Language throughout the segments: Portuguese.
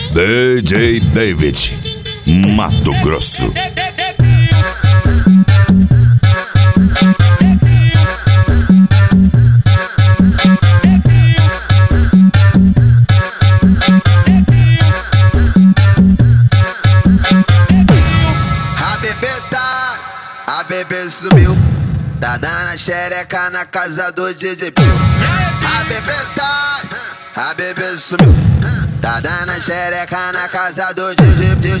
DJ David, Mato Grosso. A bebê sumiu, tá dando xereca na casa do DJ Pio. A bebê sumiu, tá dando xereca na casa do DJ Pio.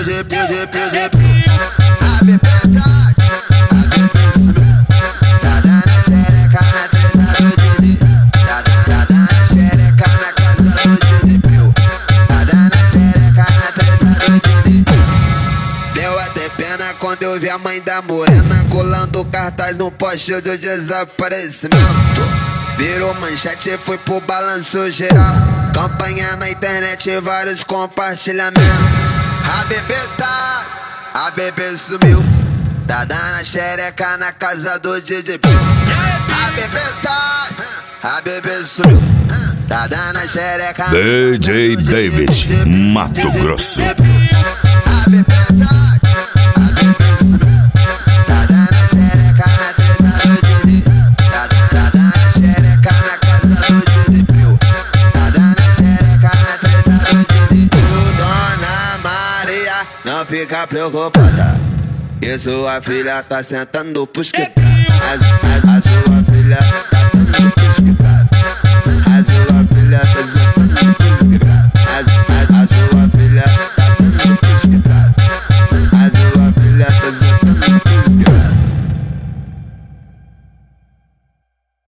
A bebê sumiu, tá dando xereca na treta do DJ. Tá dando xereca na casa do DJ Pio. Tá dando xereca na treta do DJ. Deu até pena quando eu vi a mãe da morena colando cartaz no poste de desaparecimento. Virou manchete e foi pro balanço geral. Campanha na internet, vários compartilhamentos. A bebê sumiu, tá dando xereca na casa do DJ Pio. A bebê sumiu, tá dando xereca na casa do DJ David, Mato Grosso. A bebê sumiu, tá dando xereca na treta do DJ. Tá dando xereca na casa do DJ Pio. Tá dando xereca na treta do DJ. Dona Maria, não fica preocupada, que sua filha tá sentando pros que a sua filha tá